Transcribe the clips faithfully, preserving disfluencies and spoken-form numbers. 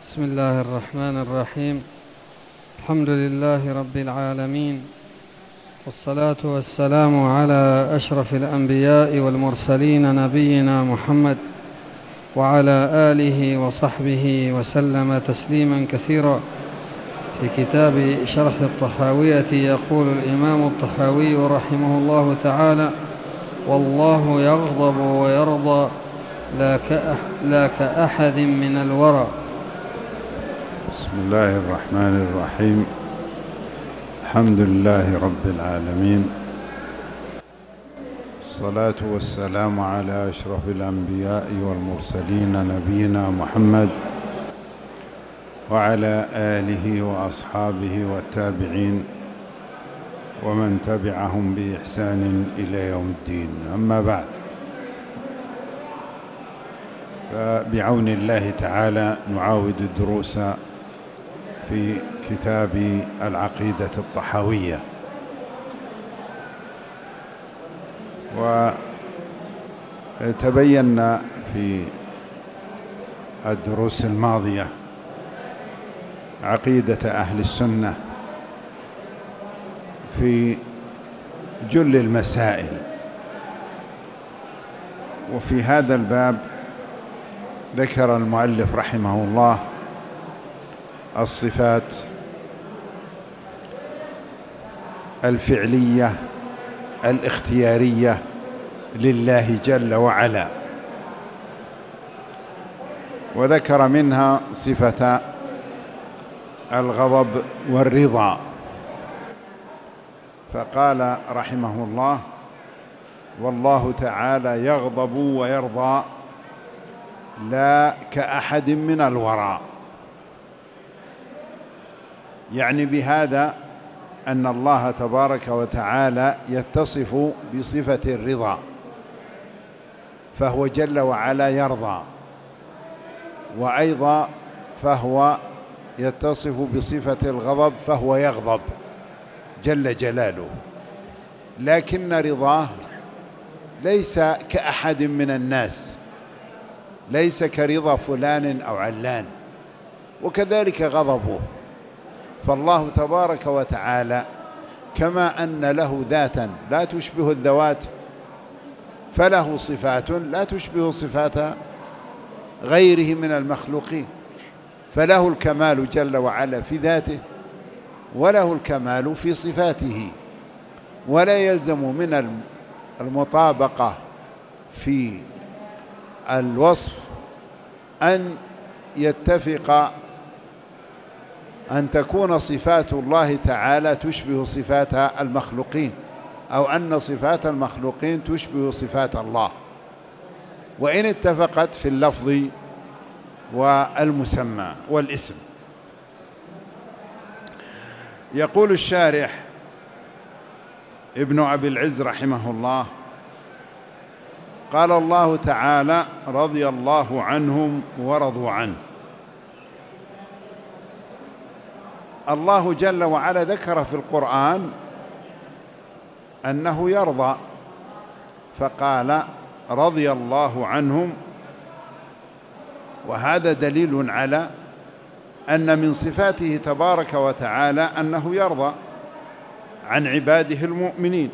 بسم الله الرحمن الرحيم. الحمد لله رب العالمين، والصلاة والسلام على أشرف الأنبياء والمرسلين نبينا محمد وعلى آله وصحبه وسلم تسليما كثيرا. في كتاب شرح الطحاوية يقول الإمام الطحاوي رحمه الله تعالى: والله يغضب ويرضى لا كأحد من الورى. بسم الله الرحمن الرحيم. الحمد لله رب العالمين، الصلاة والسلام على أشرف الأنبياء والمرسلين نبينا محمد وعلى آله وأصحابه والتابعين ومن تبعهم بإحسان إلى يوم الدين. أما بعد، فبعون الله تعالى نعاود الدروس في كتاب العقيدة الطحاوية. وتبين في الدروس الماضية عقيدة أهل السنة في جل المسائل، وفي هذا الباب ذكر المؤلف رحمه الله الصفات الفعلية الاختيارية لله جل وعلا، وذكر منها صفة الغضب والرضا، فقال رحمه الله: والله تعالى يغضب ويرضى لا كأحد من الورى. يعني بهذا أن الله تبارك وتعالى يتصف بصفة الرضا، فهو جل وعلا يرضى، وأيضا فهو يتصف بصفة الغضب فهو يغضب جل جلاله، لكن رضاه ليس كأحد من الناس، ليس كرضا فلان أو علان، وكذلك غضبه. فالله تبارك وتعالى كما أن له ذاتا لا تشبه الذوات، فله صفات لا تشبه صفات غيره من المخلوقين، فله الكمال جل وعلا في ذاته، وله الكمال في صفاته، ولا يلزم من المطابقة في الوصف أن يتفق أن تكون صفات الله تعالى تشبه صفات المخلوقين، أو أن صفات المخلوقين تشبه صفات الله، وإن اتفقت في اللفظ والمسمى والاسم. يقول الشارح ابن أبي العز رحمه الله: قال الله تعالى: رضي الله عنهم ورضوا عنه. الله جل وعلا ذكر في القرآن أنه يرضى، فقال: رضي الله عنهم، وهذا دليل على أن من صفاته تبارك وتعالى أنه يرضى عن عباده المؤمنين.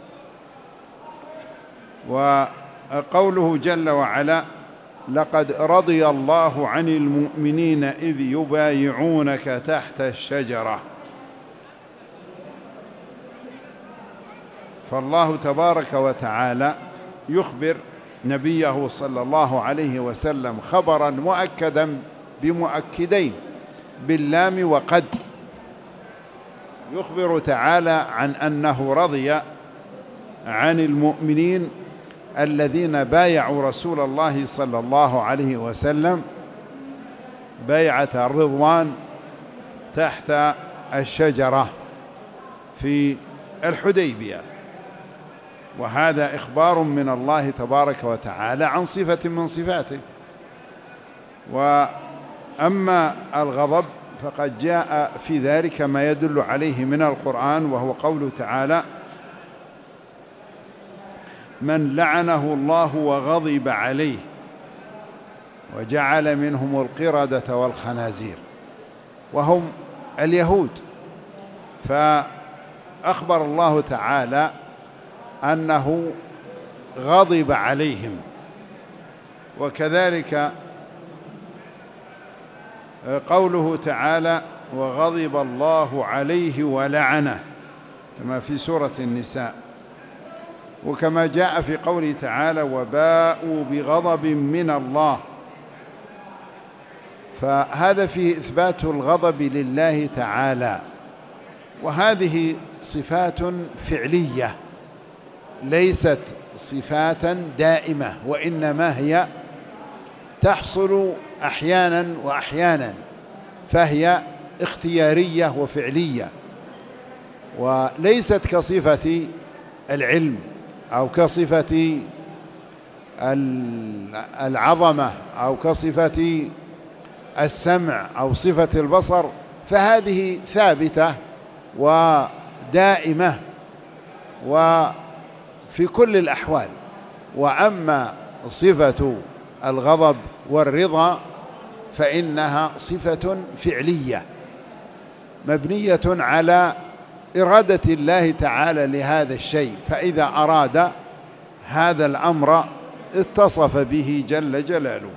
وقوله جل وعلا: لقد رضي الله عن المؤمنين إذ يبايعونك تحت الشجرة. فالله تبارك وتعالى يخبر نبيه صلى الله عليه وسلم خبرا مؤكدا بمؤكدين باللام وقد، يخبر تعالى عن أنه رضي عن المؤمنين الذين بايعوا رسول الله صلى الله عليه وسلم بيعة الرضوان تحت الشجرة في الحديبية، وهذا إخبار من الله تبارك وتعالى عن صفة من صفاته. وأما الغضب فقد جاء في ذلك ما يدل عليه من القرآن، وهو قوله تعالى: من لعنه الله وغضب عليه وجعل منهم القردة والخنازير، وهم اليهود. فأخبر الله تعالى أنه غضب عليهم. وكذلك قوله تعالى: وغضب الله عليه ولعنه، كما في سورة النساء. وكما جاء في قوله تعالى: وباءوا بغضب من الله. فهذا فيه إثبات الغضب لله تعالى، وهذه صفات فعلية ليست صفاتا دائمة، وإنما هي تحصل أحيانا وأحيانا، فهي اختيارية وفعلية، وليست كصفة العلم أو كصفة العظمة أو كصفة السمع أو صفة البصر، فهذه ثابتة ودائمة وفي كل الأحوال. وأما صفة الغضب والرضا فإنها صفة فعلية مبنية على إرادة الله تعالى لهذا الشيء، فإذا أراد هذا الأمر اتصف به جل جلاله.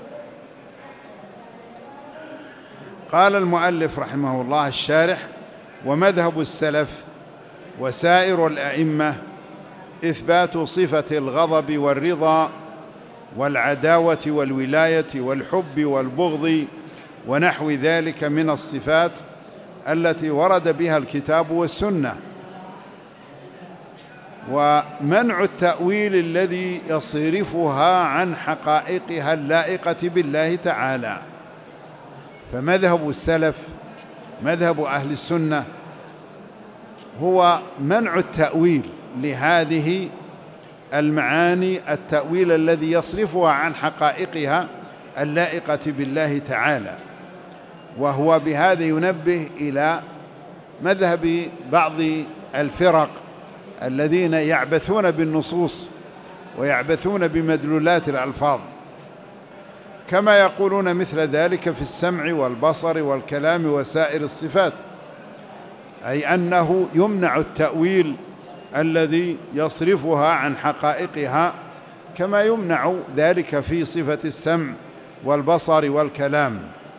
قال المؤلف رحمه الله الشارح: ومذهب السلف وسائر الأئمة إثبات صفة الغضب والرضا والعداوة والولاية والحب والبغض ونحو ذلك من الصفات التي ورد بها الكتاب والسنة، ومنع التأويل الذي يصرفها عن حقائقها اللائقة بالله تعالى. فمذهب السلف، مذهب أهل السنة، هو منع التأويل لهذه المعاني، التأويل الذي يصرفها عن حقائقها اللائقة بالله تعالى. وهو بهذا ينبه إلى مذهب بعض الفرق الذين يعبثون بالنصوص ويعبثون بمدلولات الألفاظ، كما يقولون مثل ذلك في السمع والبصر والكلام وسائر الصفات، أي أنه يمنع التأويل الذي يصرفها عن حقائقها، كما يمنع ذلك في صفة السمع والبصر والكلام،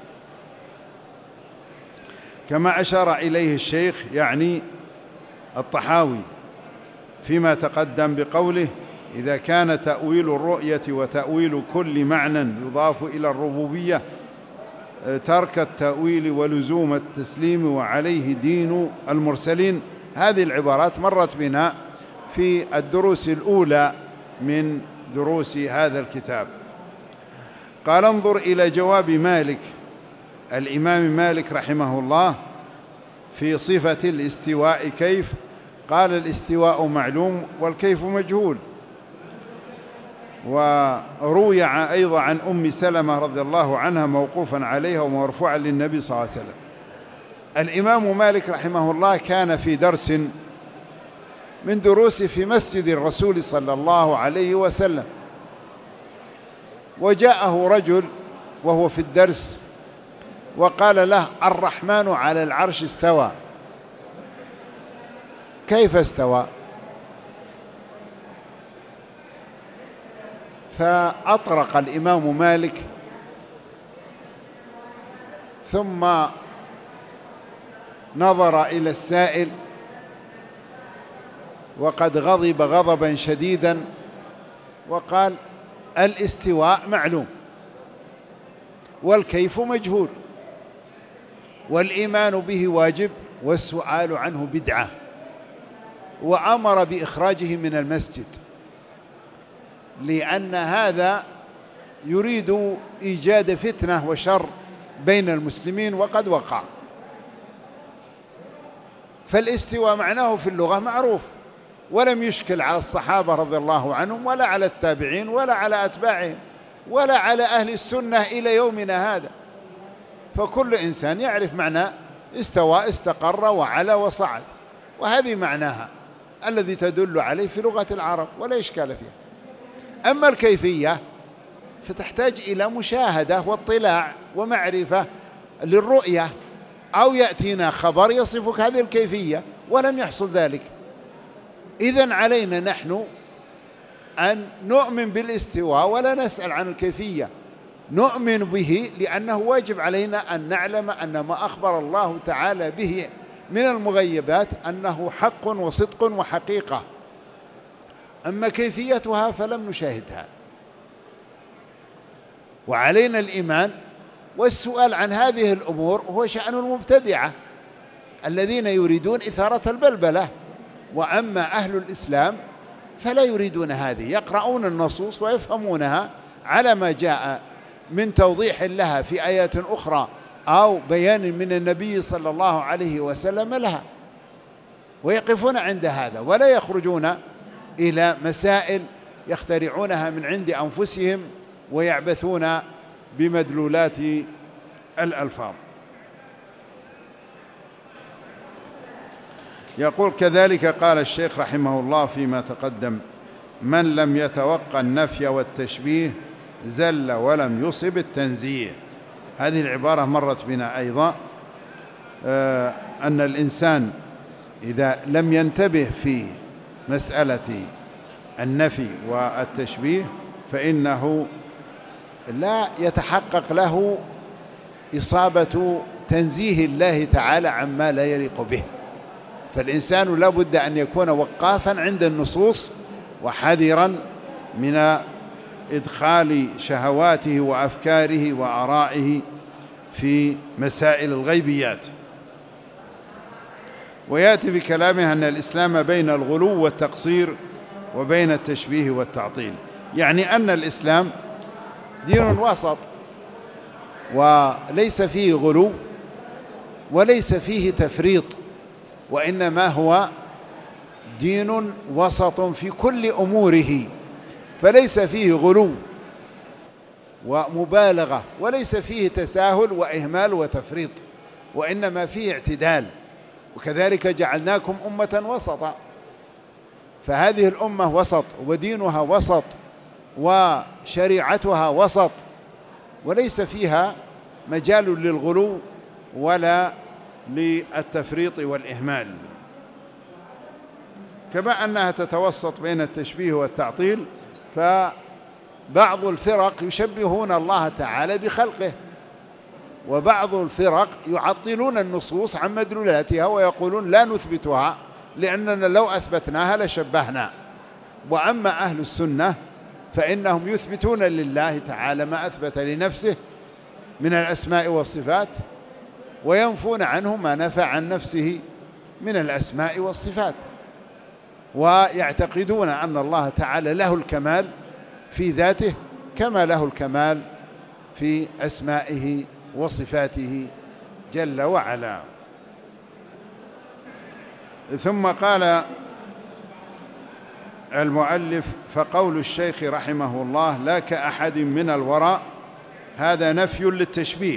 كما أشار إليه الشيخ يعني الطحاوي فيما تقدم بقوله: إذا كان تأويل الرؤية وتأويل كل معنى يضاف إلى الربوبية ترك التأويل ولزوم التسليم وعليه دين المرسلين. هذه العبارات مرت بنا في الدروس الأولى من دروس هذا الكتاب. قال: انظر إلى جواب مالك، الإمام مالك رحمه الله، في صفة الاستواء كيف؟ قال: الاستواء معلوم والكيف مجهول. وروي أيضا عن أم سلمة رضي الله عنها موقوفا عليها ومرفوعا للنبي صلى الله عليه وسلم. الإمام مالك رحمه الله كان في درس من دروسه في مسجد الرسول صلى الله عليه وسلم، وجاءه رجل وهو في الدرس وقال له: الرحمن على العرش استوى. كيف استوى؟ فأطرق الإمام مالك ثم نظر إلى السائل وقد غضب غضبا شديدا وقال: الاستواء معلوم والكيف مجهول، والإيمان به واجب والسؤال عنه بدعة، وأمر بإخراجه من المسجد، لأن هذا يريد إيجاد فتنة وشر بين المسلمين وقد وقع. فالاستواء معناه في اللغة معروف، ولم يشكل على الصحابة رضي الله عنهم ولا على التابعين ولا على أتباعهم ولا على أهل السنة إلى يومنا هذا، فكل إنسان يعرف معنى استوى، استقر وعلى وصعد، وهذه معناها الذي تدل عليه في لغة العرب ولا إشكال فيها. أما الكيفية فتحتاج إلى مشاهدة واطلاع ومعرفة للرؤية، أو يأتينا خبر يصفك هذه الكيفية ولم يحصل ذلك. إذن علينا نحن أن نؤمن بالاستواء ولا نسأل عن الكيفية، نؤمن به لأنه واجب علينا أن نعلم أن ما أخبر الله تعالى به من المغيبات أنه حق وصدق وحقيقة. أما كيفيتها فلم نشاهدها، وعلينا الإيمان والسؤال عن هذه الأمور هو شأن المبتدعة الذين يريدون إثارة البلبلة. وأما أهل الإسلام فلا يريدون هذه، يقرؤون النصوص ويفهمونها على ما جاء من توضيح لها في آيات أخرى أو بيان من النبي صلى الله عليه وسلم لها، ويقفون عند هذا ولا يخرجون إلى مسائل يخترعونها من عند أنفسهم ويعبثون بمدلولات الألفاظ. يقول كذلك قال الشيخ رحمه الله فيما تقدم: من لم يتوقع النفي والتشبيه زل ولم يصب التنزيه. هذه العبارة مرت بنا أيضا، آه أن الإنسان إذا لم ينتبه في مسألة النفي والتشبيه فإنه لا يتحقق له إصابة تنزيه الله تعالى عما لا يليق به. فالإنسان لا بد أن يكون وقافا عند النصوص وحذرا من إدخال شهواته وأفكاره وآرائه في مسائل الغيبيات. ويأتي بكلامه أن الإسلام بين الغلو والتقصير وبين التشبيه والتعطيل، يعني أن الإسلام دين وسط، وليس فيه غلو وليس فيه تفريط، وإنما هو دين وسط في كل أموره، فليس فيه غلو ومبالغة وليس فيه تساهل وإهمال وتفريط، وإنما فيه اعتدال. وكذلك جعلناكم أمة وسطا، فهذه الأمة وسط ودينها وسط وشريعتها وسط، وليس فيها مجال للغلو ولا للتفريط والإهمال، كما أنها تتوسط بين التشبيه والتعطيل. فبعض الفرق يشبهون الله تعالى بخلقه، وبعض الفرق يعطلون النصوص عن مدلولاتها ويقولون لا نثبتها لأننا لو أثبتناها لشبهنا. وأما أهل السنة فإنهم يثبتون لله تعالى ما أثبت لنفسه من الأسماء والصفات، وينفون عنه ما نفى عن نفسه من الأسماء والصفات، ويعتقدون أن الله تعالى له الكمال في ذاته كما له الكمال في أسمائه وصفاته جل وعلا. ثم قال المؤلف: فقول الشيخ رحمه الله لا كأحد من الوراء، هذا نفي للتشبيه،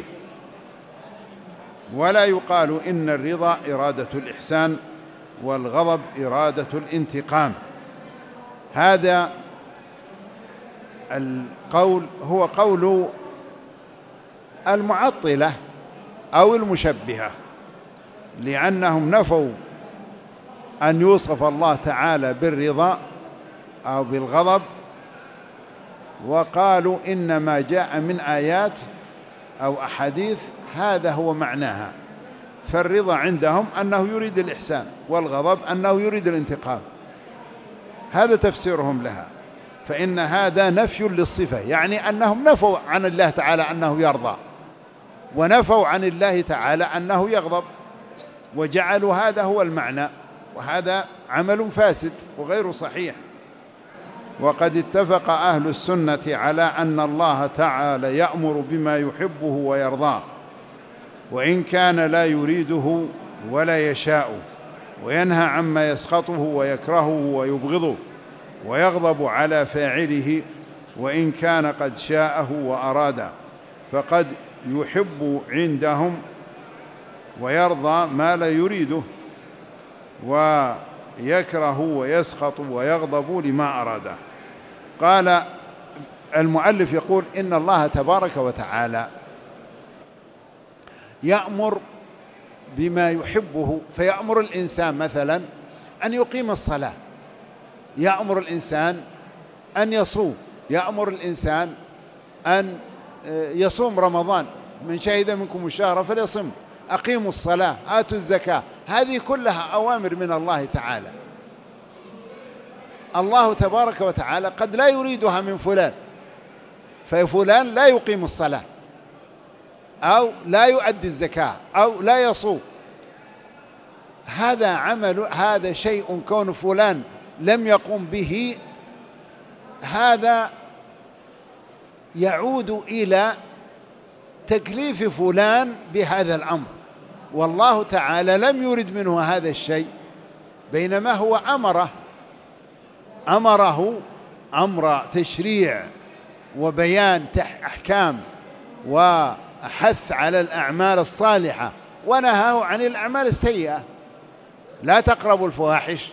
ولا يقال إن الرضا إرادة الإحسان والغضب إرادة الانتقام. هذا القول هو قول المعطلة أو المشبهة، لأنهم نفوا أن يوصف الله تعالى بالرضا أو بالغضب، وقالوا إنما جاء من آيات أو أحاديث هذا هو معناها. فالرضا عندهم أنه يريد الإحسان، والغضب أنه يريد الانتقام، هذا تفسيرهم لها. فإن هذا نفي للصفة، يعني أنهم نفوا عن الله تعالى أنه يرضى، ونفوا عن الله تعالى أنه يغضب، وجعلوا هذا هو المعنى، وهذا عمل فاسد وغير صحيح. وقد اتفق أهل السنة على أن الله تعالى يأمر بما يحبه ويرضاه، وإن كان لا يريده ولا يشاء، وينهى عما يسخطه ويكرهه ويبغضه، ويغضب على فاعله وإن كان قد شاءه وأراده، فقد يحب عندهم ويرضى ما لا يريده، ويكره ويسخط ويغضب لما أراده. قال المؤلف يقول إن الله تبارك وتعالى يأمر بما يحبه، فيأمر الإنسان مثلا أن يقيم الصلاة، يأمر الإنسان أن يصوم، يأمر الإنسان أن يصوم رمضان، من شهد منكم الشهر فليصم، أقيموا الصلاة، آتوا الزكاة. هذه كلها أوامر من الله تعالى. الله تبارك وتعالى قد لا يريدها من فلان، ففلان لا يقيم الصلاة أو لا يؤدي الزكاة أو لا يصوم، هذا عمل، هذا شيء كون فلان لم يقم به، هذا يعود إلى تكليف فلان بهذا الأمر، والله تعالى لم يرد منه هذا الشيء، بينما هو أمره أمره أمر تشريع وبيان أحكام وحث على الأعمال الصالحة، ونهاه عن الأعمال السيئة. لا تقربوا الفواحش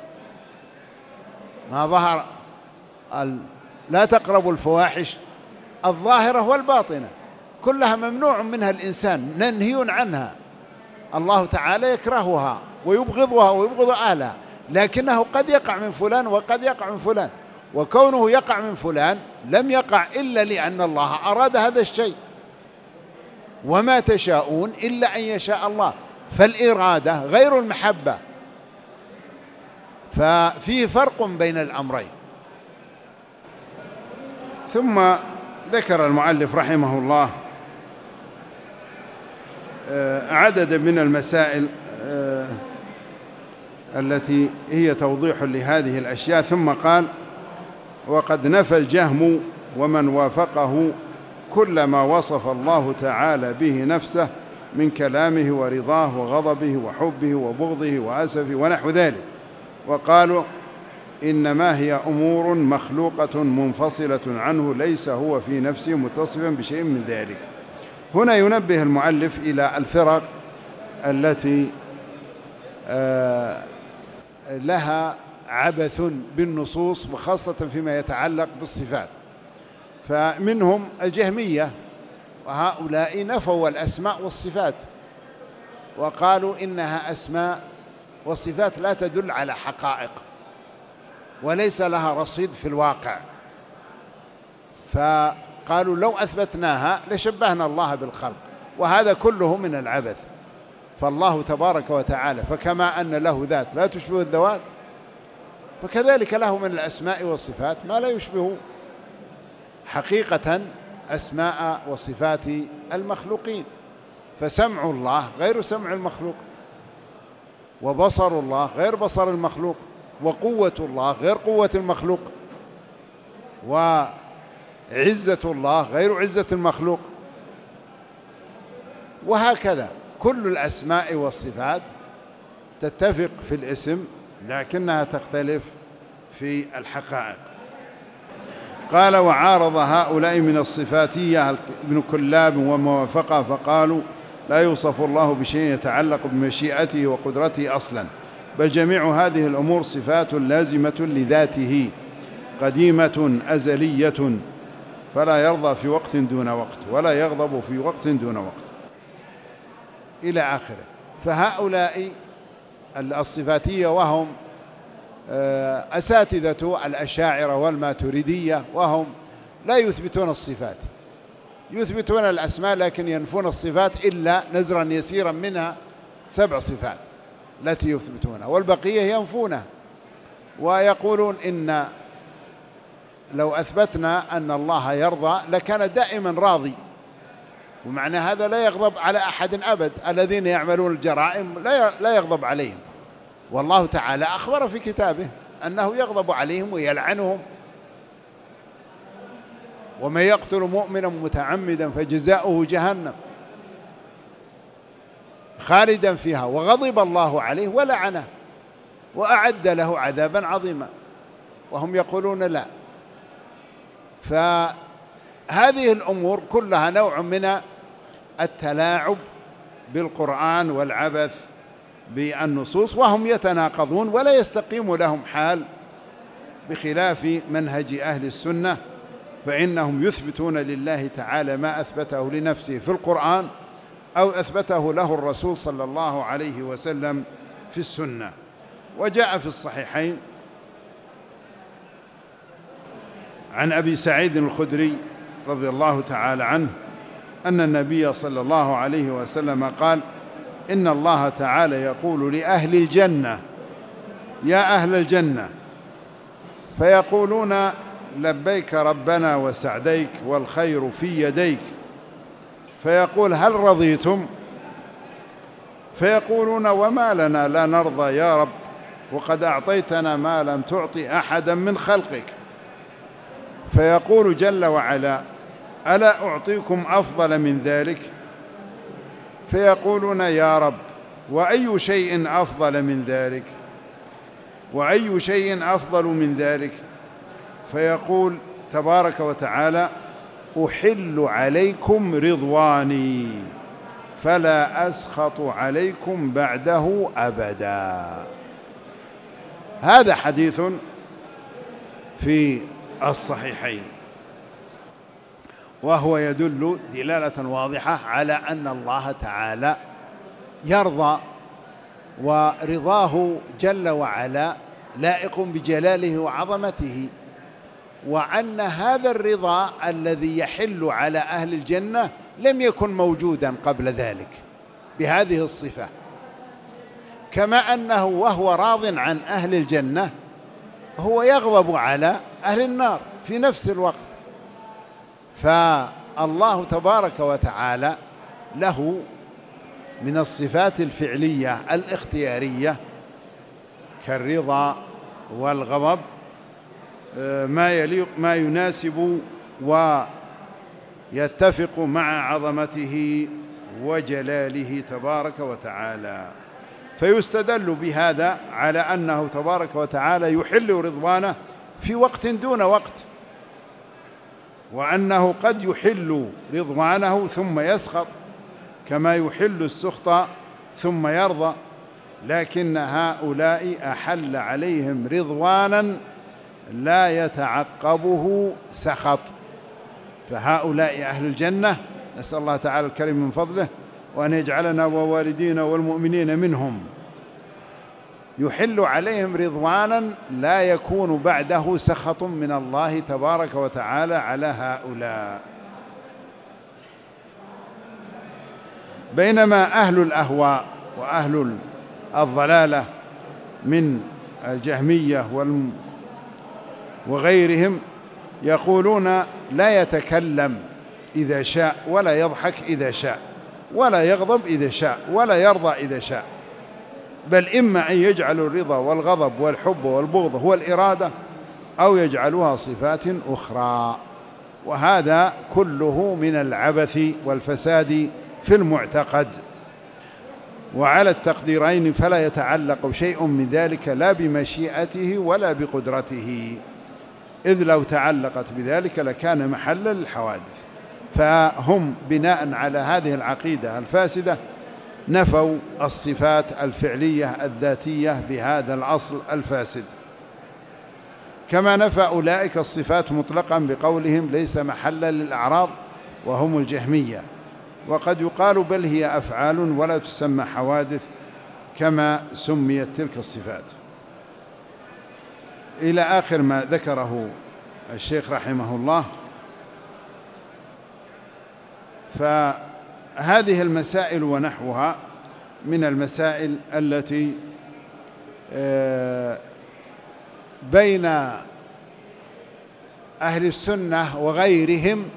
ما ظهر لا تقربوا الفواحش الظاهرة والباطنة، كلها ممنوع منها الإنسان، منهي عنها. الله تعالى يكرهها ويبغضها ويبغض أهلها، لكنه قد يقع من فلان وقد يقع من فلان، وكونه يقع من فلان لم يقع إلا لأن الله أراد هذا الشيء، وما تشاءون إلا أن يشاء الله، فالإرادة غير المحبة، ففيه فرق بين الأمرين. ثم ذكر المؤلف رحمه الله عدد من المسائل التي هي توضيح لهذه الأشياء، ثم قال: وقد نفى الجهم ومن وافقه كل ما وصف الله تعالى به نفسه من كلامه ورضاه وغضبه وحبه وبغضه وأسفه ونحو ذلك، وقالوا إنما هي أمور مخلوقة منفصلة عنه، ليس هو في نفسه متصفا بشيء من ذلك. هنا ينبه المؤلف إلى الفرق التي لها عبث بالنصوص، وخاصة فيما يتعلق بالصفات، فمنهم الجهمية، وهؤلاء نفوا الأسماء والصفات وقالوا إنها أسماء وصفات لا تدل على حقائق وليس لها رصيد في الواقع، فقالوا لو أثبتناها لشبهنا الله بالخلق، وهذا كله من العبث. فالله تبارك وتعالى فكما أن له ذات لا تشبه الذوات، فكذلك له من الأسماء والصفات ما لا يشبه حقيقة أسماء وصفات المخلوقين، فسمع الله غير سمع المخلوق، وبصر الله غير بصر المخلوق، وقوة الله غير قوة المخلوق، وعزة الله غير عزة المخلوق، وهكذا كل الأسماء والصفات تتفق في الاسم لكنها تختلف في الحقائق. قال: وعارض هؤلاء من الصفاتية ابن كلاب وموافقه، فقالوا لا يوصف الله بشيء يتعلق بمشيئته وقدرته أصلا، بل جميع هذه الأمور صفات لازمة لذاته قديمة أزلية، فلا يرضى في وقت دون وقت ولا يغضب في وقت دون وقت، إلى آخره. فهؤلاء الصفاتية وهم أساتذة الأشاعرة والماتريدية، وهم لا يثبتون الصفات، يثبتون الأسماء لكن ينفون الصفات إلا نزرا يسيرا منها، سبع صفات التي يثبتونها، والبقية ينفونها، ويقولون إن لو أثبتنا أن الله يرضى لكان دائما راضي، ومعنى هذا لا يغضب على أحد أبد، الذين يعملون الجرائم لا يغضب عليهم، والله تعالى أخبر في كتابه أنه يغضب عليهم ويلعنهم: ومن يقتل مؤمنا متعمدا فجزاؤه جهنم خالدا فيها وغضب الله عليه ولعنه وأعد له عذابا عظيما، وهم يقولون لا. فهذه الأمور كلها نوع من التلاعب بالقرآن والعبث بالنصوص، وهم يتناقضون ولا يستقيم لهم حال، بخلاف منهج أهل السنة فإنهم يثبتون لله تعالى ما أثبته لنفسه في القرآن أو أثبته له الرسول صلى الله عليه وسلم في السنة. وجاء في الصحيحين عن أبي سعيد الخدري رضي الله تعالى عنه أن النبي صلى الله عليه وسلم قال: إن الله تعالى يقول لأهل الجنة: يا أهل الجنة، فيقولون: لبيك ربنا وسعديك والخير في يديك. فيقول: هل رضيتم؟ فيقولون: وما لنا لا نرضى يا رب، وقد أعطيتنا ما لم تعطي أحدا من خلقك. فيقول جل وعلا: ألا أعطيكم أفضل من ذلك؟ فيقولون: يا رب، وأي شيء أفضل من ذلك؟ وأي شيء أفضل من ذلك؟ فيقول تبارك وتعالى: أحل عليكم رضواني فلا أسخط عليكم بعده أبدا. هذا حديث في الصحيحين، وهو يدل دلالة واضحة على أن الله تعالى يرضى، ورضاه جل وعلا لائق بجلاله وعظمته، وأن هذا الرضا الذي يحل على أهل الجنة لم يكن موجودا قبل ذلك بهذه الصفة، كما أنه وهو راض عن أهل الجنة هو يغضب على أهل النار في نفس الوقت. فالله تبارك وتعالى له من الصفات الفعلية الاختيارية كالرضا والغضب ما يليق ما يناسب ويتفق مع عظمته وجلاله تبارك وتعالى. فيستدل بهذا على أنه تبارك وتعالى يحل رضوانه في وقت دون وقت، وأنه قد يحل رضوانه ثم يسخط كما يحل السخط ثم يرضى، لكن هؤلاء أحل عليهم رضوانا لا يتعقبه سخط. فهؤلاء أهل الجنة، نسأل الله تعالى الكريم من فضله وأن يجعلنا ووالدينا والمؤمنين منهم، يحل عليهم رضوانا لا يكون بعده سخط من الله تبارك وتعالى على هؤلاء. بينما أهل الأهواء وأهل الضلالة من الجهمية وغيرهم يقولون: لا يتكلم إذا شاء، ولا يضحك إذا شاء، ولا يغضب إذا شاء، ولا يرضى إذا شاء، بل إما أن يجعلوا الرضا والغضب والحب والبغض هو الإرادة، أو يجعلوها صفات أخرى. وهذا كله من العبث والفساد في المعتقد. وعلى التقديرين فلا يتعلق شيء من ذلك لا بمشيئته ولا بقدرته، إذ لو تعلقت بذلك لكان محلا للحوادث. فهم بناء على هذه العقيدة الفاسدة نفوا الصفات الفعلية الذاتية بهذا الأصل الفاسد، كما نفى أولئك الصفات مطلقا بقولهم ليس محلا للأعراض، وهم الجهمية. وقد يقال بل هي أفعال ولا تسمى حوادث كما سميت تلك الصفات، إلى آخر ما ذكره الشيخ رحمه الله. فهذه المسائل ونحوها من المسائل التي بين أهل السنة وغيرهم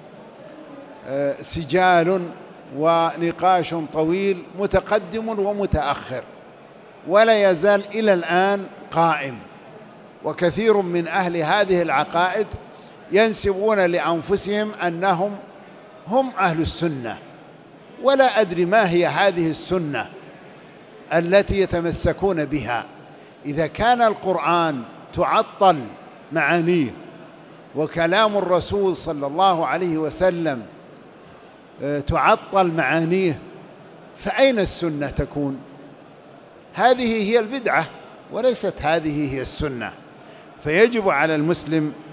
سجال ونقاش طويل متقدم ومتأخر، ولا يزال إلى الآن قائم. وكثير من أهل هذه العقائد ينسبون لأنفسهم أنهم هم أهل السنة، ولا أدري ما هي هذه السنة التي يتمسكون بها. إذا كان القرآن تعطل معانيه وكلام الرسول صلى الله عليه وسلم تعطل معانيه، فأين السنة تكون؟ هذه هي البدعة وليست هذه هي السنة. فيجب على المسلم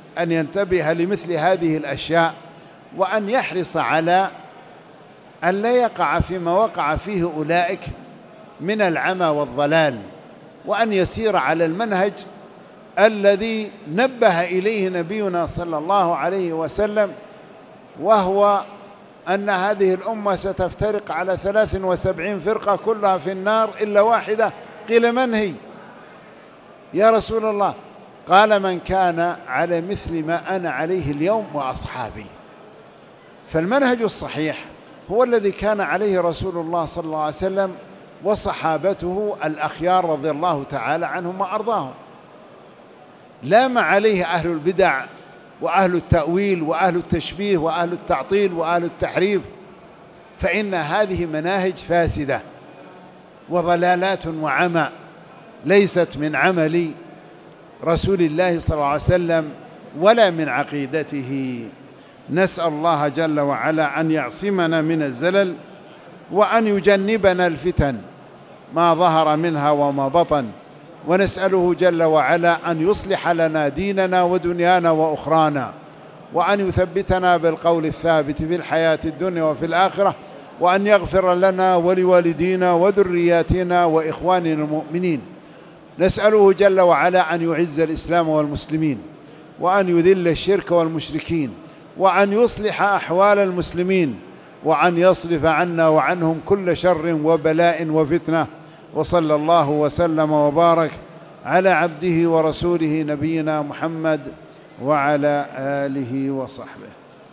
أن ينتبه لمثل هذه الأشياء، وأن يحرص على أن لا يقع فيما وقع فيه أولئك من العمى والضلال، وأن يسير على المنهج الذي نبه إليه نبينا صلى الله عليه وسلم، وهو أن هذه الأمة ستفترق على ثلاث وسبعين فرقة كلها في النار إلا واحدة. قيل من هي يا رسول الله؟ قال من كان على مثل ما أنا عليه اليوم وأصحابي. فالمنهج الصحيح هو الذي كان عليه رسول الله صلى الله عليه وسلم وصحابته الأخيار رضي الله تعالى عنهم وأرضاهم، لا ما عليه أهل البدع وأهل التأويل وأهل التشبيه وأهل التعطيل وأهل التحريف، فإن هذه مناهج فاسدة وضلالات وعمى ليست من عمل رسول الله صلى الله عليه وسلم ولا من عقيدته. نسأل الله جل وعلا أن يعصمنا من الزلل، وأن يجنبنا الفتن ما ظهر منها وما بطن، ونسأله جل وعلا أن يصلح لنا ديننا ودنيانا وأخرانا، وأن يثبتنا بالقول الثابت في الحياة الدنيا وفي الآخرة، وأن يغفر لنا ولوالدينا وذرياتنا وإخواننا المؤمنين. نسأله جل وعلا أن يعز الإسلام والمسلمين، وأن يذل الشرك والمشركين، وأن يصلح أحوال المسلمين، وأن يصرف عنا وعنهم كل شر وبلاء وفتنة. وصلى الله وسلم وبارك على عبده ورسوله نبينا محمد وعلى آله وصحبه.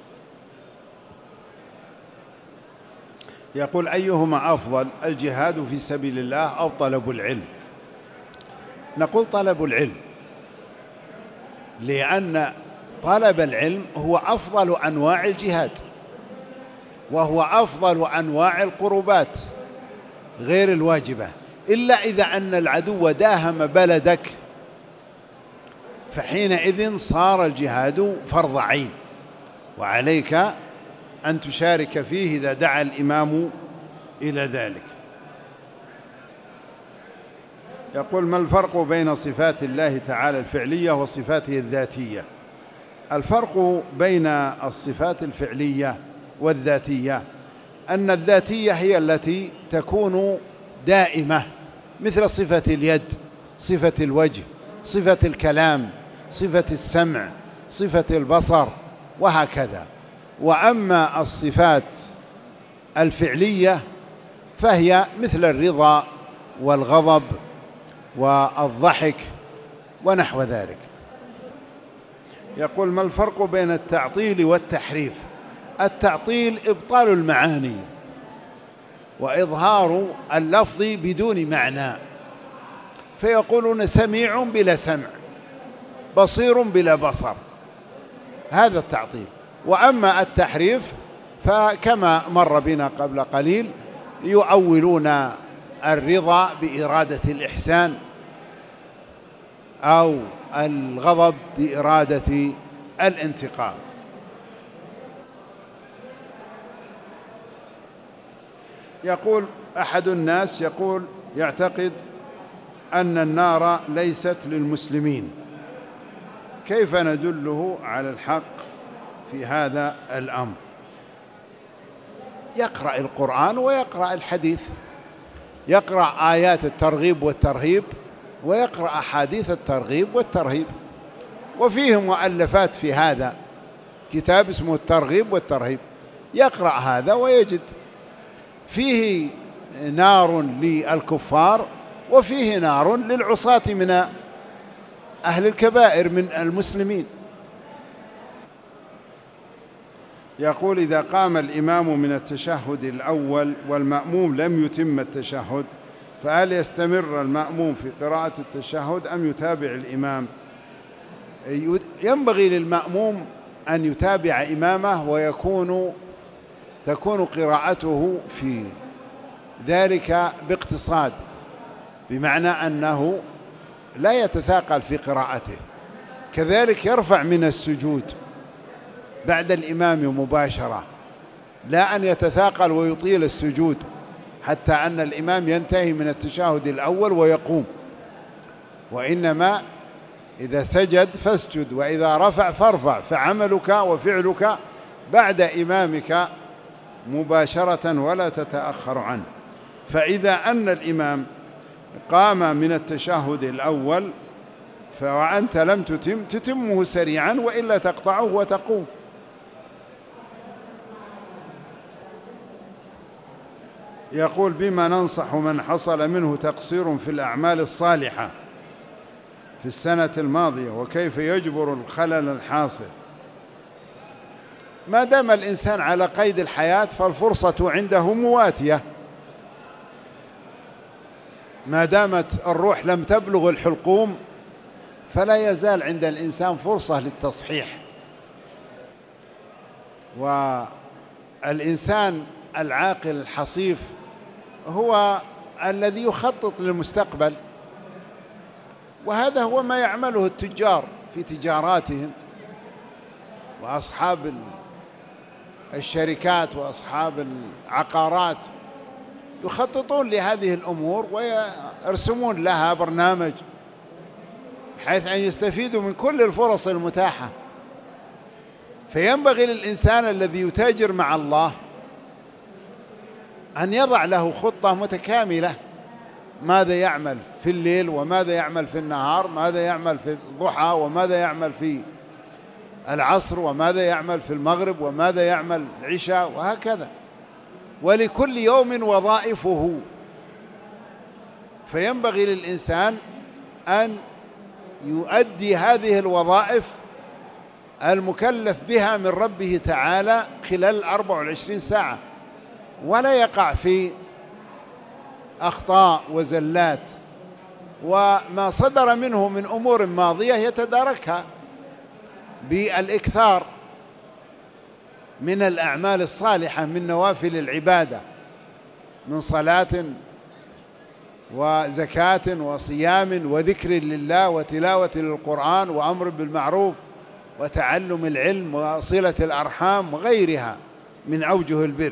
يقول: أيهما أفضل، الجهاد في سبيل الله أو طلب العلم؟ نقول طلب العلم، لأن طلب العلم هو أفضل أنواع الجهاد، وهو أفضل أنواع القربات غير الواجبة، إلا إذا أن العدو داهم بلدك، فحينئذ صار الجهاد فرض عين، وعليك أن تشارك فيه إذا دعا الإمام إلى ذلك. يقول: ما الفرق بين صفات الله تعالى الفعلية وصفاته الذاتية؟ الفرق بين الصفات الفعلية والذاتية أن الذاتية هي التي تكون دائمة، مثل صفة اليد، صفة الوجه، صفة الكلام، صفة السمع، صفة البصر، وهكذا. وأما الصفات الفعلية فهي مثل الرضا والغضب والضحك ونحو ذلك. يقول: ما الفرق بين التعطيل والتحريف؟ التعطيل إبطال المعاني وإظهار اللفظ بدون معنى، فيقولون سميع بلا سمع، بصير بلا بصر، هذا التعطيل. وأما التحريف فكما مر بنا قبل قليل، يؤولون الرضا بإرادة الإحسان، أو الغضب بإرادة الانتقام. يقول أحد الناس يقول يعتقد أن النار ليست للمسلمين، كيف ندله على الحق في هذا الأمر؟ يقرأ القرآن ويقرأ الحديث، يقرأ آيات الترغيب والترهيب ويقرأ أحاديث الترغيب والترهيب، وفيهم مؤلفات في هذا، كتاب اسمه الترغيب والترهيب، يقرأ هذا ويجد فيه نار للكفار وفيه نار للعصاة من أهل الكبائر من المسلمين. يقول: إذا قام الإمام من التشهد الأول والمأموم لم يتم التشهد، فهل يستمر المأموم في قراءة التشهد أم يتابع الإمام؟ ينبغي للمأموم أن يتابع إمامه، ويكون تكون قراءته في ذلك باقتصاد، بمعنى أنه لا يتثاقل في قراءته، كذلك يرفع من السجود بعد الإمام مباشرة، لا أن يتثاقل ويطيل السجود حتى أن الإمام ينتهي من التشهد الأول ويقوم، وإنما إذا سجد فاسجد، وإذا رفع فارفع، فعملك وفعلك بعد إمامك مباشرة ولا تتأخر عنه. فإذا أن الإمام قام من التشهد الأول فأنت لم تتم تتمه سريعا، وإلا تقطعه وتقوم. يقول: بما ننصح من حصل منه تقصير في الأعمال الصالحة في السنة الماضية، وكيف يجبر الخلل الحاصل؟ ما دام الإنسان على قيد الحياة فالفرصة عنده مواتية، ما دامت الروح لم تبلغ الحلقوم فلا يزال عند الإنسان فرصة للتصحيح. والإنسان العاقل الحصيف هو الذي يخطط للمستقبل، وهذا هو ما يعمله التجار في تجاراتهم، وأصحاب الشركات وأصحاب العقارات يخططون لهذه الأمور ويرسمون لها برنامج بحيث أن يستفيدوا من كل الفرص المتاحة. فينبغي للإنسان الذي يتاجر مع الله أن يضع له خطة متكاملة، ماذا يعمل في الليل وماذا يعمل في النهار، ماذا يعمل في الضحى وماذا يعمل في العصر، وماذا يعمل في المغرب وماذا يعمل العشاء، وهكذا. ولكل يوم وظائفه، فينبغي للإنسان أن يؤدي هذه الوظائف المكلف بها من ربه تعالى خلال أربع وعشرين ساعة، ولا يقع في أخطاء وزلات، وما صدر منه من أمور ماضية يتداركها بالإكثار من الأعمال الصالحة من نوافل العبادة، من صلاة وزكاة وصيام وذكر لله وتلاوة للقرآن وأمر بالمعروف وتعلم العلم وصلة الأرحام وغيرها من أوجه البر.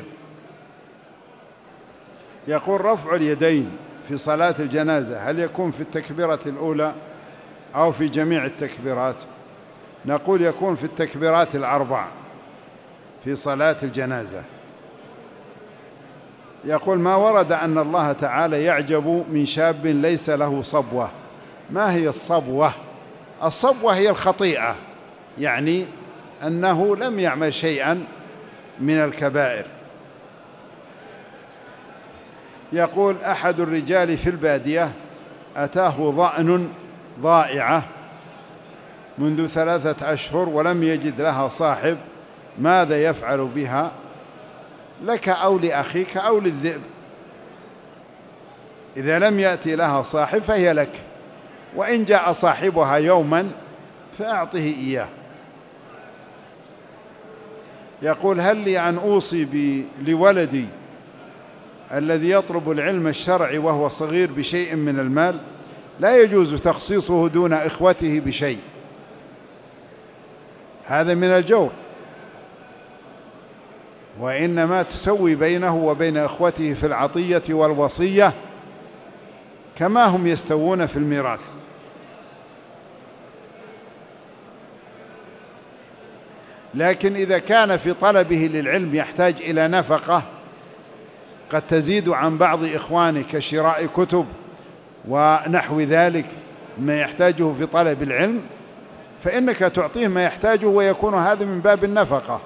يقول: رفع اليدين في صلاة الجنازة هل يكون في التكبيرة الأولى أو في جميع التكبيرات؟ نقول يكون في التكبيرات الأربع في صلاة الجنازة. يقول: ما ورد أن الله تعالى يعجب من شاب ليس له صبوة. ما هي الصبوة؟ الصبوة هي الخطيئة، يعني أنه لم يعمل شيئا من الكبائر. يقول: أحد الرجال في البادية أتاه ضأن ضائعة منذ ثلاثة أشهر ولم يجد لها صاحب، ماذا يفعل بها؟ لك أو لأخيك أو للذئب. إذا لم يأتي لها صاحب فهي لك، وإن جاء صاحبها يوما فأعطه إياه. يقول: هل لي أن أوصي لولدي الذي يطلب العلم الشرعي وهو صغير بشيء من المال؟ لا يجوز تخصيصه دون إخوته بشيء، هذا من الجور، وإنما تسوي بينه وبين إخوته في العطية والوصية كما هم يستوون في الميراث. لكن إذا كان في طلبه للعلم يحتاج إلى نفقة قد تزيد عن بعض إخوانه كشراء كتب ونحو ذلك ما يحتاجه في طلب العلم، فإنك تعطيه ما يحتاجه ويكون هذا من باب النفقة.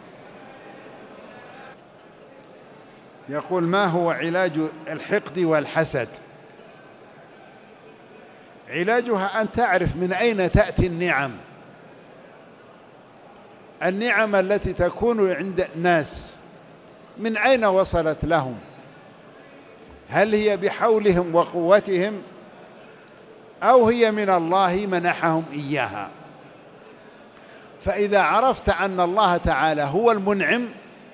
يقول: ما هو علاج الحقد والحسد؟ علاجها أن تعرف من أين تأتي النعم. النعم التي تكون عند الناس من أين وصلت لهم؟ هل هي بحولهم وقوتهم أو هي من الله منحهم إياها؟ فإذا عرفت أن الله تعالى هو المنعم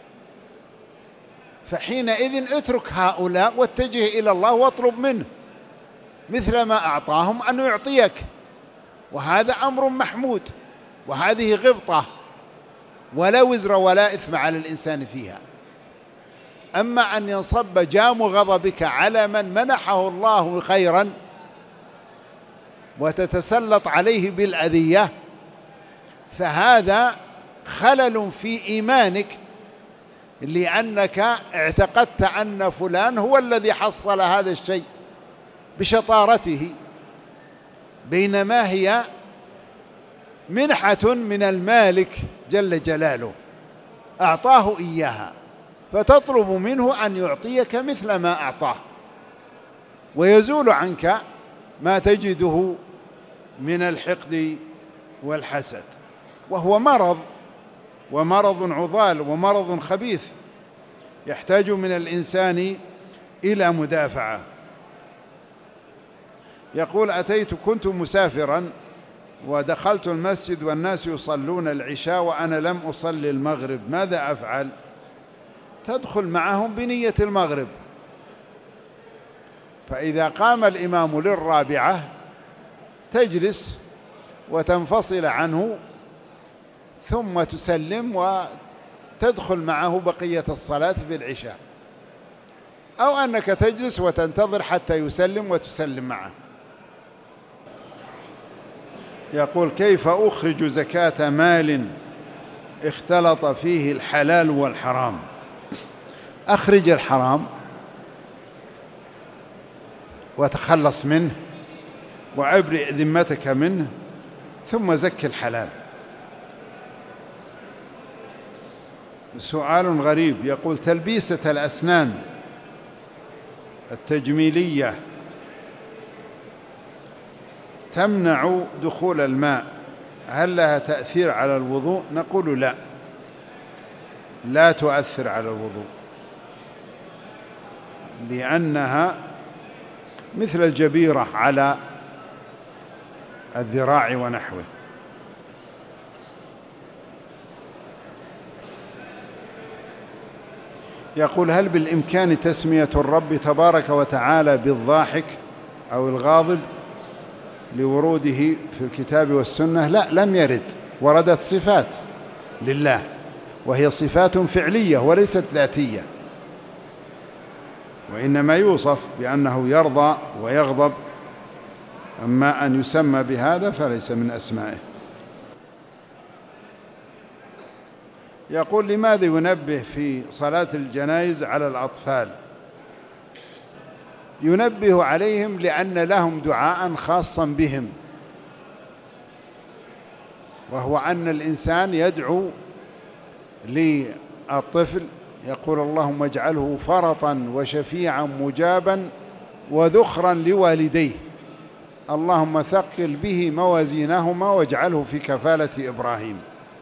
فحينئذ اترك هؤلاء واتجه إلى الله واطلب منه مثل ما أعطاهم أن يعطيك، وهذا أمر محمود، وهذه غبطة ولا وزر ولا إثم على الإنسان فيها. أما أن ينصب جام غضبك على من منحه الله خيرا وتتسلط عليه بالأذية، فهذا خلل في إيمانك، لأنك اعتقدت أن فلان هو الذي حصل هذا الشيء بشطارته، بينما هي منحة من المالك جل جلاله أعطاه إياها، فتطلب منه أن يعطيك مثل ما أعطاه، ويزول عنك ما تجده من الحقد والحسد، وهو مرض، ومرض عضال، ومرض خبيث يحتاج من الإنسان إلى مدافعة. يقول: أتيت كنت مسافرا ودخلت المسجد والناس يصلون العشاء وأنا لم أصلي المغرب، ماذا أفعل؟ تدخل معهم بنية المغرب، فإذا قام الإمام للرابعة تجلس وتنفصل عنه ثم تسلم وتدخل معه بقية الصلاة في العشاء، أو أنك تجلس وتنتظر حتى يسلم وتسلم معه. يقول: كيف أخرج زكاة مال اختلط فيه الحلال والحرام؟ أخرج الحرام وتخلص منه وأبرئ ذمتك منه، ثم زك الحلال. سؤال غريب، يقول: تلبيسة الأسنان التجميلية تمنع دخول الماء، هل لها تأثير على الوضوء؟ نقول لا، لا تؤثر على الوضوء، لأنها مثل الجبيرة على الذراع ونحوه. يقول: هل بالإمكان تسمية الرب تبارك وتعالى بالضاحك أو الغاضب لوروده في الكتاب والسنة؟ لا، لم يرد، وردت صفات لله وهي صفات فعلية وليست ذاتية، وإنما يوصف بأنه يرضى ويغضب، أما أن يسمى بهذا فليس من أسمائه. يقول: لماذا ينبه في صلاة الجنائز على الأطفال؟ ينبه عليهم لأن لهم دعاء خاصا بهم، وهو أن الإنسان يدعو للطفل يقول: اللهم اجعله فرطا وشفيعا مجابا وذخرا لوالديه، اللهم ثقل به موازينهما واجعله في كفالة إبراهيم.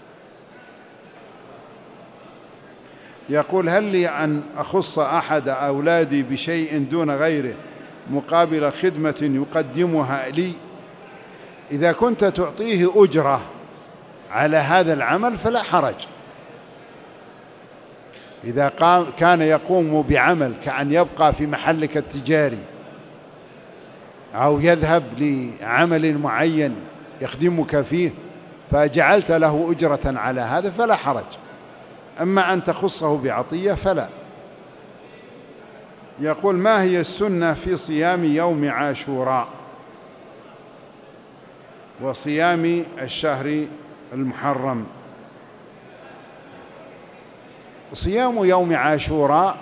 يقول: هل لي أن أخص أحد أولادي بشيء دون غيره مقابل خدمة يقدمها لي؟ إذا كنت تعطيه أجرة على هذا العمل فلا حرج. إذا قام كان يقوم بعمل كأن يبقى في محلك التجاري أو يذهب لعمل معين يخدمك فيه فجعلت له أجرة على هذا فلا حرج، أما أن تخصه بعطية فلا. يقول: ما هي السنة في صيام يوم عاشوراء وصيام الشهر المحرم؟ صيام يوم عاشوراء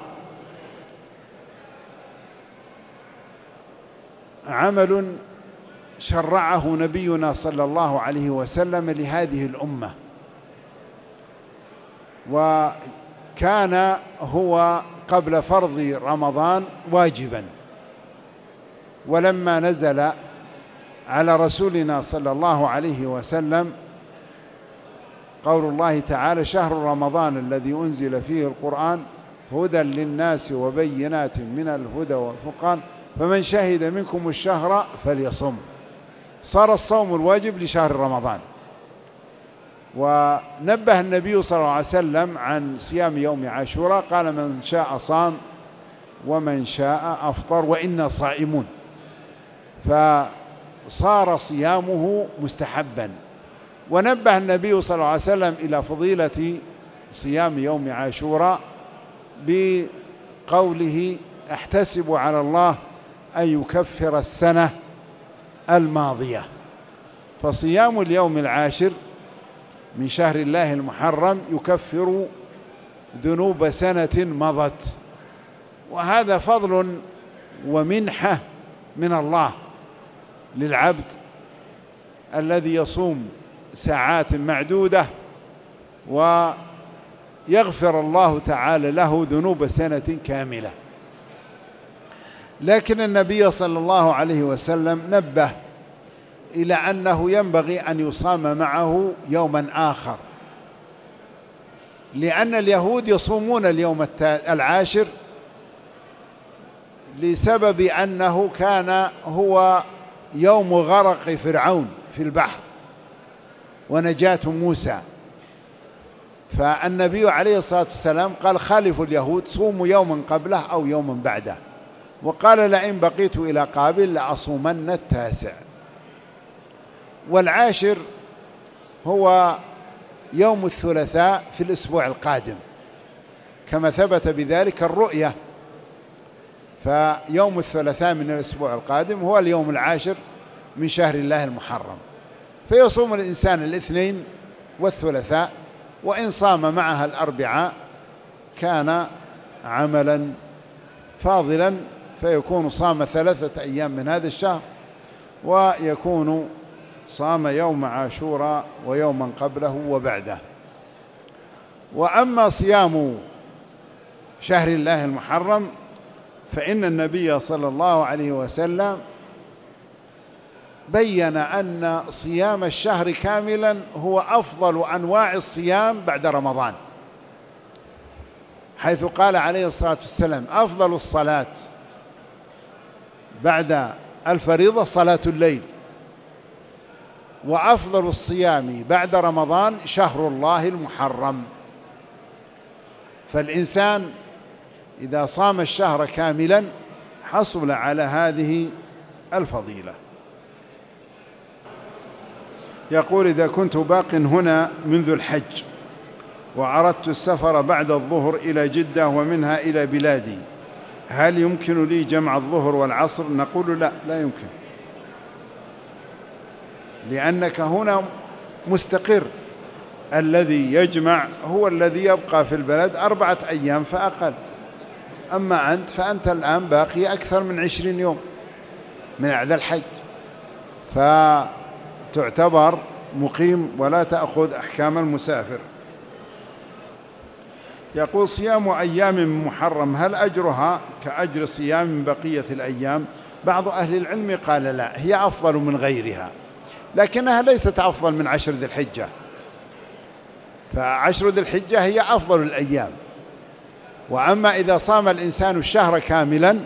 عمل شرعه نبينا صلى الله عليه وسلم لهذه الأمة، وكان هو قبل فرض رمضان واجبا، ولما نزل على رسولنا صلى الله عليه وسلم قول الله تعالى: شهر رمضان الذي أنزل فيه القرآن هدى للناس وبينات من الهدى والفرقان فمن شهد منكم الشهر فليصم. صار الصوم الواجب لشهر رمضان، ونبه النبي صلى الله عليه وسلم عن صيام يوم عاشوراء، قال: من شاء صام ومن شاء أفطر وإنا صائمون، فصار صيامه مستحبا. ونبه النبي صلى الله عليه وسلم إلى فضيلة صيام يوم عاشوراء بقوله: أحتسب على الله أن يكفر السنة الماضية. فصيام اليوم العاشر من شهر الله المحرم يكفر ذنوب سنة مضت، وهذا فضل ومنحة من الله للعبد الذي يصوم ساعات معدودة ويغفر الله تعالى له ذنوب سنة كاملة. لكن النبي صلى الله عليه وسلم نبه إلى أنه ينبغي أن يصام معه يوما آخر، لأن اليهود يصومون اليوم العاشر لسبب أنه كان هو يوم غرق فرعون في البحر ونجاة موسى، فالنبي عليه الصلاة والسلام قال خالفوا اليهود، صوموا يوما قبله أو يوما بعده، وقال لئن بقيت إلى قابل لأصومن التاسع. والعاشر هو يوم الثلاثاء في الأسبوع القادم كما ثبت بذلك الرؤية، فيوم الثلاثاء من الأسبوع القادم هو اليوم العاشر من شهر الله المحرم، فيصوم الإنسان الاثنين والثلاثاء، وإن صام معها الأربعاء كان عملا فاضلا، فيكون صام ثلاثة أيام من هذا الشهر، ويكون صام يوم عاشوراء ويوما قبله وبعده. وأما صيام شهر الله المحرم فإن النبي صلى الله عليه وسلم بين أن صيام الشهر كاملا هو أفضل أنواع الصيام بعد رمضان، حيث قال عليه الصلاة والسلام أفضل الصلاة بعد الفريضة صلاة الليل، وأفضل الصيام بعد رمضان شهر الله المحرم. فالإنسان إذا صام الشهر كاملا حصل على هذه الفضيلة. يقول إذا كنت باق هنا منذ الحج وأردت السفر بعد الظهر إلى جدة ومنها إلى بلادي، هل يمكن لي جمع الظهر والعصر؟ نقول لا، لا يمكن، لأنك هنا مستقر. الذي يجمع هو الذي يبقى في البلد أربعة أيام فأقل، أما أنت فأنت الآن باقي أكثر من عشرين يوم من أعدى الحج، فتعتبر مقيم ولا تأخذ أحكام المسافر. يقول صيام أيام من محرم هل أجرها كأجر صيام بقية الأيام؟ بعض أهل العلم قال لا، هي أفضل من غيرها، لكنها ليست أفضل من عشر ذي الحجة، فعشر ذي الحجة هي أفضل الأيام. وأما إذا صام الإنسان الشهر كاملا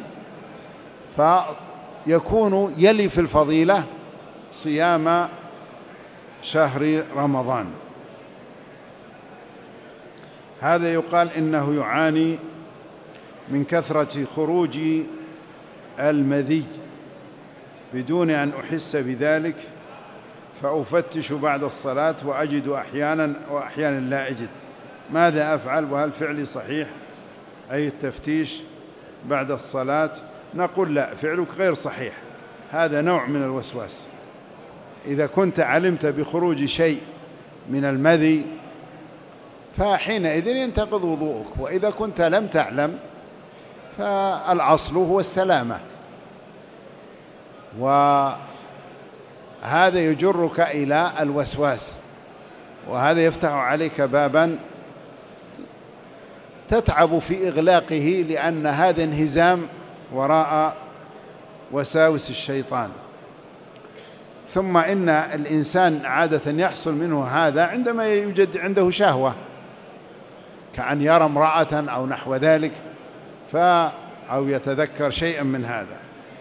فيكون يلي في الفضيلة صيام شهر رمضان. هذا يقال إنه يعاني من كثرة خروج المذي بدون أن أحس بذلك، فأفتش بعد الصلاة وأجد أحيانا وأحيانا لا أجد، ماذا أفعل؟ وهل فعلي صحيح أي التفتيش بعد الصلاة؟ نقول لا، فعلك غير صحيح، هذا نوع من الوسواس. إذا كنت علمت بخروج شيء من المذي فحينئذ ينتقض وضوءك، وإذا كنت لم تعلم فالأصل هو السلامة، وهذا يجرك إلى الوسواس، وهذا يفتح عليك بابا تتعب في إغلاقه، لأن هذا انهزام وراء وساوس الشيطان. ثم إن الإنسان عادة يحصل منه هذا عندما يوجد عنده شهوة، كأن يرى امرأة أو نحو ذلك، ف أو يتذكر شيئا من هذا،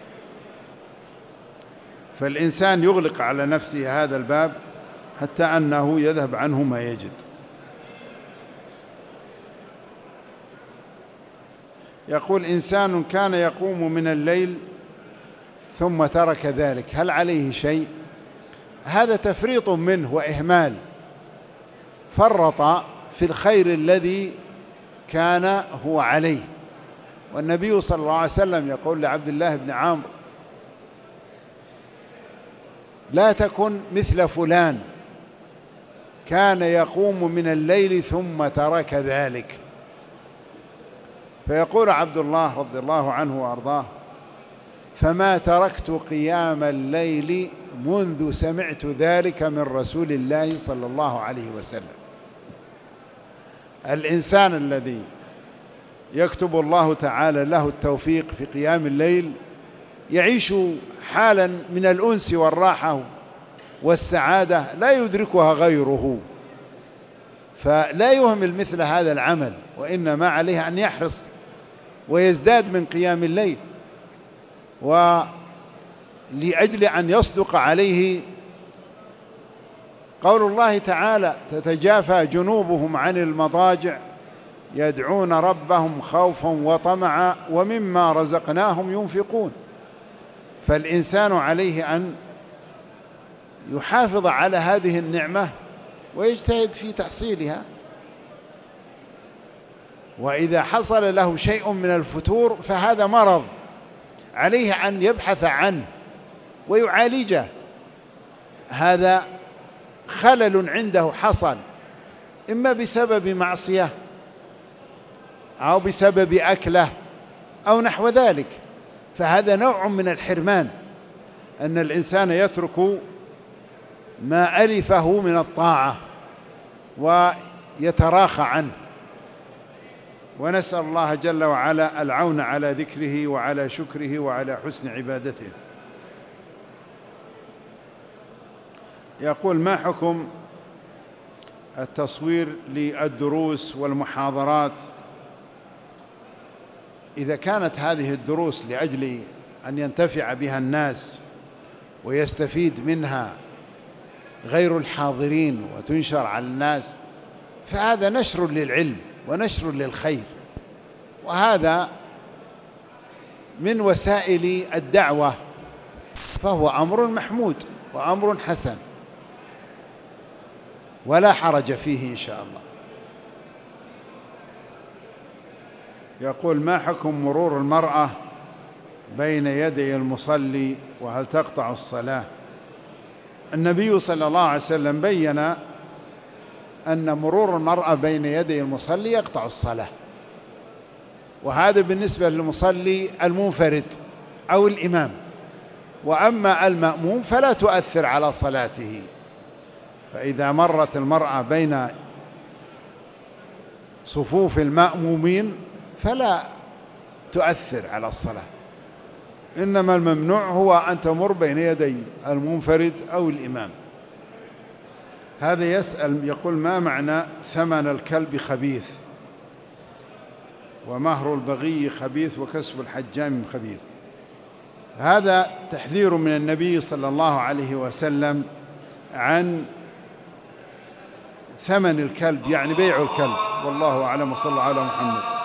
فالإنسان يغلق على نفسه هذا الباب حتى أنه يذهب عنه ما يجد. يقول إنسان كان يقوم من الليل ثم ترك ذلك، هل عليه شيء؟ هذا تفريط منه وإهمال، فرط في الخير الذي كان هو عليه. والنبي صلى الله عليه وسلم يقول لعبد الله بن عمرو لا تكن مثل فلان كان يقوم من الليل ثم ترك ذلك. فيقول عبد الله رضي الله عنه وأرضاه: فما تركت قيام الليل منذ سمعت ذلك من رسول الله صلى الله عليه وسلم. الإنسان الذي يكتب الله تعالى له التوفيق في قيام الليل يعيش حالا من الأنس والراحة والسعادة لا يدركها غيره، فلا يهمل مثل هذا العمل، وإنما عليه أن يحرص ويزداد من قيام الليل، ولأجل أن يصدق عليه قول الله تعالى: تتجافى جنوبهم عن المضاجع يدعون ربهم خوفا وطمعا ومما رزقناهم ينفقون. فالإنسان عليه أن يحافظ على هذه النعمة ويجتهد في تحصيلها، وإذا حصل له شيء من الفتور فهذا مرض عليه أن يبحث عنه ويعالجه. هذا خلل عنده حصل إما بسبب معصية أو بسبب أكله أو نحو ذلك، فهذا نوع من الحرمان، أن الإنسان يترك ما ألفه من الطاعة ويتراخى عنه. ونسأل الله جل وعلا العون على ذكره وعلى شكره وعلى حسن عبادته. يقول: ما حكم التصوير للدروس والمحاضرات إذا كانت هذه الدروس لأجل أن ينتفع بها الناس ويستفيد منها غير الحاضرين وتنشر على الناس، فهذا نشر للعلم ونشر للخير، وهذا من وسائل الدعوة، فهو أمر محمود وأمر حسن ولا حرج فيه إن شاء الله. يقول: ما حكم مرور المرأة بين يدي المصلي وهل تقطع الصلاة؟ النبي صلى الله عليه وسلم بين أن مرور المرأة بين يدي المصلي يقطع الصلاة، وهذا بالنسبة للمصلي المنفرد أو الإمام، وأما المأموم فلا تؤثر على صلاته. فإذا مرت المرأة بين صفوف المأمومين فلا تؤثر على الصلاة، إنما الممنوع هو أن تمر بين يدي المنفرد أو الإمام. هذا يسأل يقول: ما معنى ثمن الكلب خبيث ومهر البغي خبيث وكسب الحجام خبيث؟ هذا تحذير من النبي صلى الله عليه وسلم عن ثمن الكلب، يعني بيع الكلب. والله أعلم، وصلى الله على محمد.